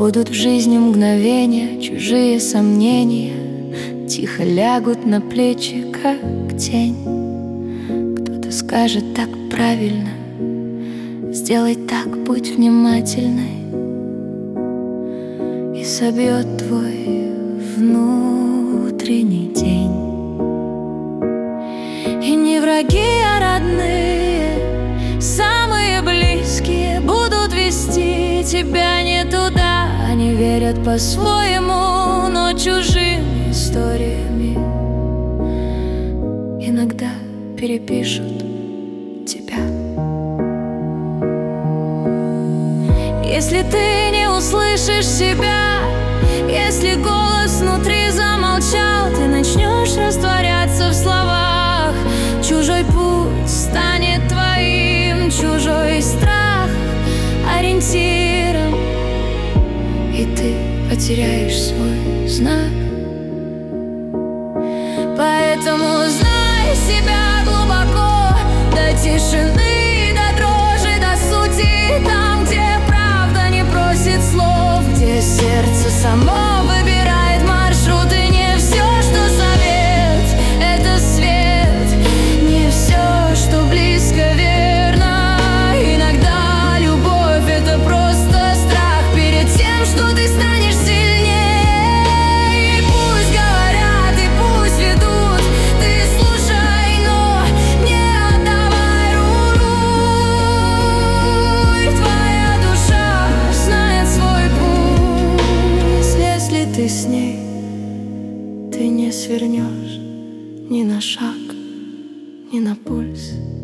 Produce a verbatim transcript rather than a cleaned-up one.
Будут в жизни мгновения, чужие сомнения тихо лягут на плечи, как тень. Кто-то скажет так правильно, сделай так, будь внимательной, и собьет твой внутренний день. И не враги, а родные, самые близкие будут вести тебя не туда. Они верят по-своему, но чужими историями иногда перепишут тебя. Если ты не услышишь себя, если голос внутри замолчал, ты начнешь растворяться в словах. Чужой путь станет твоим, чужой страх ориентиром, и ты потеряешь свой знак. Поэтому знай себя глубоко, до тишины, до дрожи, до сути, там, где правда не просит слов, где сердце само выбирает маршрут. И не все, что совет, это свет, не все, что близко, верно. Иногда любовь — это просто страх перед тем, что ты станешь сильнее. И пусть говорят, и пусть ведут, ты слушай, но не отдавай руль. Твоя душа знает свой путь. Если ты с ней, ты не свернешь ни на шаг, ни на пульс.